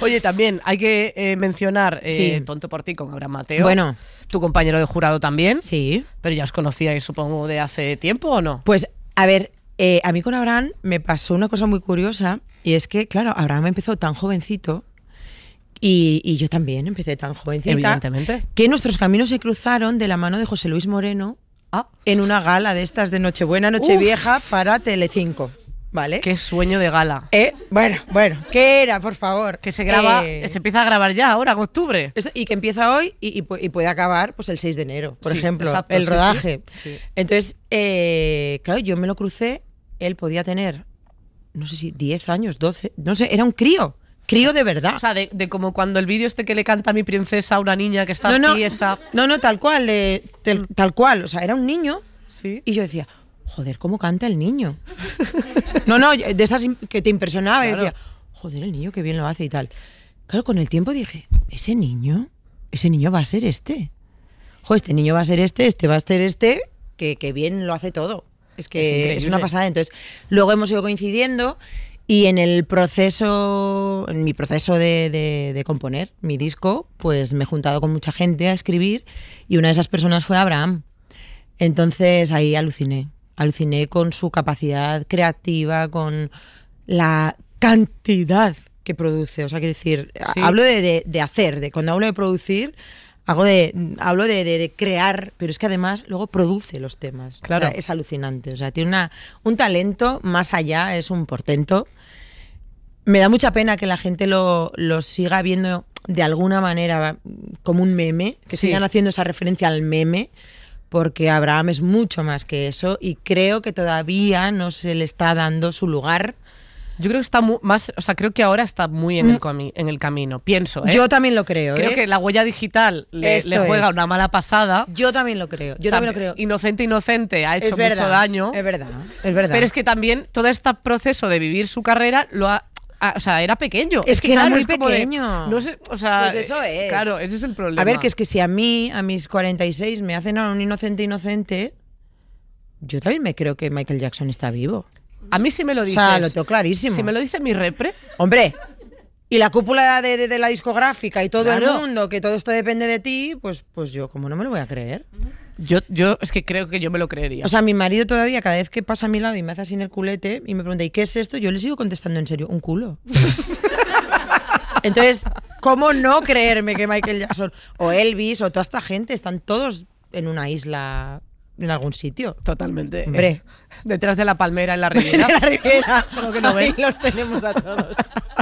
Oye, también hay que mencionar Sí. Tonto por ti con Abraham Mateo. Bueno, Tu compañero de jurado también. sí. Pero ya os conocíais, supongo, de hace tiempo, ¿o no? Pues, a ver, a mí con Abraham me pasó una cosa muy curiosa y es que, claro, Abraham empezó tan jovencito y yo también empecé tan jovencita Evidentemente. que nuestros caminos se cruzaron de la mano de José Luis Moreno Ah, en una gala de estas de Nochebuena, Nochevieja para Telecinco, ¿vale? qué sueño de gala. Bueno, ¿qué era, por favor? Que se graba, se empieza a grabar ya, ahora, en octubre. Y que empieza hoy y puede acabar pues el 6 de enero, por Sí, ejemplo, exacto, el sí, rodaje. sí. Entonces, claro, yo me lo crucé, él podía tener, no sé si 10 años, 12, no sé, era un crío de verdad. O sea, de como cuando el vídeo este que le canta a mi princesa a una niña que está tiesa. No, tal cual, tal cual, o sea, era un niño Sí. y yo decía, joder, ¿cómo canta el niño? No, de esas que te impresionaba y Claro. decía, joder, el niño qué bien lo hace y tal. Claro, con el tiempo dije, ese niño va a ser este. Joder, este niño va a ser este va a ser este, que bien lo hace todo. Es que increíble. es una pasada. Entonces, luego hemos ido coincidiendo y en mi proceso de componer mi disco, pues me he juntado con mucha gente a escribir y una de esas personas fue Abraham. Entonces ahí aluciné con su capacidad creativa, con la cantidad que produce. O sea, quiero decir, Sí. hablo de hacer, cuando hablo de producir, hablo de crear, pero es que además luego produce los temas. Claro. O sea, es alucinante. O sea, tiene un talento más allá, es un portento. Me da mucha pena que la gente lo siga viendo de alguna manera como un meme, que Sí. sigan haciendo esa referencia al meme, porque Abraham es mucho más que eso y creo que todavía no se le está dando su lugar. Yo creo que está más, o sea, creo que ahora está muy en el camino, pienso, ¿eh? Yo también lo creo. Creo que la huella digital le Esto juega es. una mala pasada. Yo también lo creo. Inocente ha hecho Es verdad, mucho daño. Es verdad. Pero es que también todo este proceso de vivir su carrera o sea, era pequeño. Es que era claro, muy es como de, pequeño. no sé, o sea, Pues eso es. Claro, ese es el problema. A ver, que es que si a mí, a mis 46, me hacen a un inocente, yo también me creo que Michael Jackson está vivo. A mí sí me lo O dices. sea, lo tengo clarísimo. Si me lo dice mi repre, Hombre, y la cúpula de la discográfica y todo Claro. el mundo, que todo esto depende de ti, pues yo como no me lo voy a creer. yo es que creo que yo me lo creería. O sea, mi marido todavía, cada vez que pasa a mi lado y me hace así en el culete y me pregunta, ¿y qué es esto? Yo le sigo contestando en serio, un culo. Entonces, ¿cómo no creerme que Michael Jackson o Elvis o toda esta gente están todos en una isla en algún sitio? Totalmente. Hombre. Detrás de la palmera en la Riviera. En la Riviera. Solo que no Ahí ven. los tenemos a todos.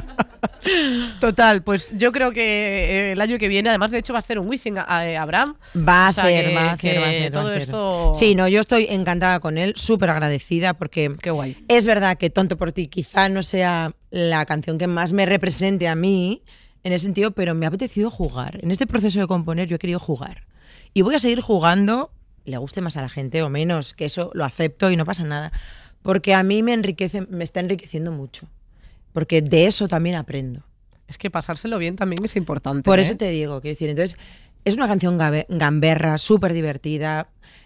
Total, pues yo creo que el año que viene, además de hecho va a hacer un Wizzing a Abraham. Va a O sea, hacer, que- va a hacer, que va a hacer. todo va a hacer. esto- Sí, no, yo estoy encantada con él, súper agradecida porque Qué guay. es verdad que Tonto por ti quizá no sea la canción que más me represente a mí en ese sentido, pero me ha apetecido jugar. En este proceso de componer yo he querido jugar. Y voy a seguir jugando, le guste más a la gente o menos, que eso lo acepto y no pasa nada. Porque a mí me está enriqueciendo mucho. Porque de eso también aprendo. Es que pasárselo bien también es importante. Por ¿eh? eso te digo, quiero decir, entonces es una canción gamberra, súper divertida.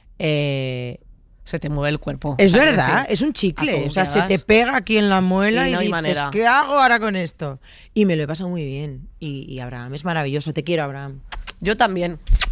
Se te mueve el cuerpo. Es O sea, verdad, decir, es un a chicle. todo O sea, que se te hagas. pega aquí en la muela Y y, no hay dices, manera. ¿qué hago ahora con esto? Y me lo he pasado muy bien. Y Abraham es maravilloso. Te quiero, Abraham. Yo también.